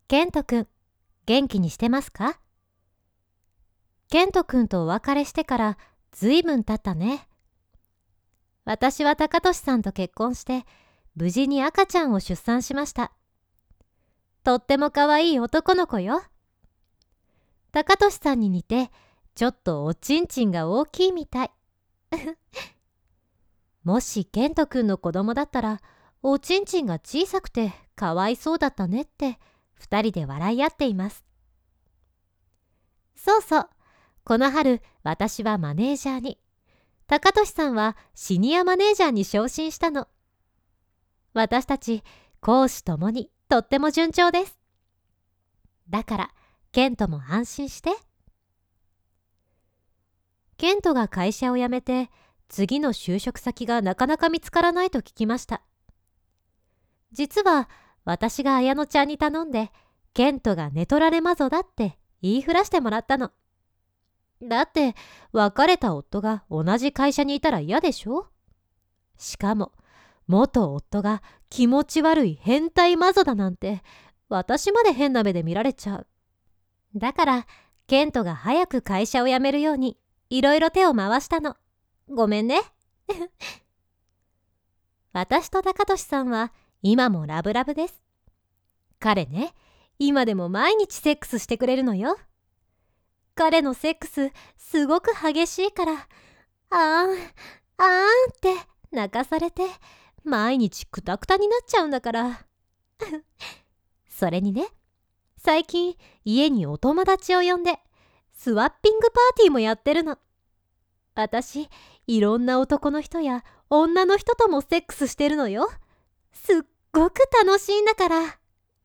ケントくん、元気にしてますか？ケントくんとお別れしてからずいぶん経ったね。私は高俊さんと結婚して、無事に赤ちゃんを出産しました。とっても可愛い男の子よ。高俊さんに似て、ちょっとおちんちんが大きいみたい。もしケントくんの子供だったら、おちんちんが小さくてかわいそうだったねって二人で笑い合っています。そうそう、この春私はマネージャーに、高俊さんはシニアマネージャーに昇進したの。私たち公私ともにとっても順調です。だからケントも安心して。ケントが会社を辞めて次の就職先がなかなか見つからないと聞きました。実は私が綾乃ちゃんに頼んで、ケントが寝取られマゾだって言いふらしてもらったの。だって別れた夫が同じ会社にいたら嫌でしょ。しかも元夫が気持ち悪い変態マゾだなんて、私まで変な目で見られちゃう。だからケントが早く会社を辞めるようにいろいろ手を回したの。ごめんね。私と高俊さんは今もラブラブです。彼ね、今でも毎日セックスしてくれるのよ。彼のセックスすごく激しいから、あーん、あーんって泣かされて、毎日クタクタになっちゃうんだから。それにね、最近家にお友達を呼んで、スワッピングパーティーもやってるの。私、いろんな男の人や女の人ともセックスしてるのよ。すっごく楽しいんだから。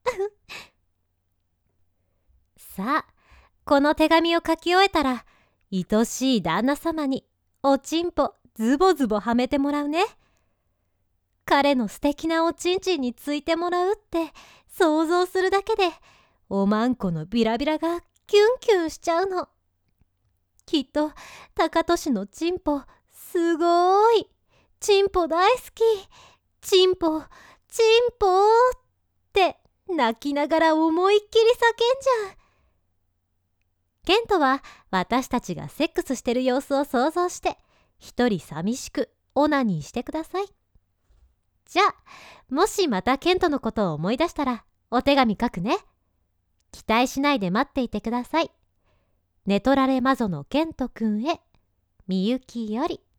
さあ、この手紙を書き終えたら、愛しい旦那様におちんぽズボズボはめてもらうね。彼の素敵なおちんちんについてもらうって想像するだけで、おまんこのビラビラがキュンキュンしちゃうの。きっと高俊のちんぽすごーい、ちんぽ大好き、ちんぽちんぽって泣きながら思いっきり叫んじゃう。ケントは私たちがセックスしてる様子を想像して、一人寂しくオナニーしてください。じゃあ、もしまたケントのことを思い出したらお手紙書くね。期待しないで待っていてください。寝取られ魔女のケントくんへ、みゆきより。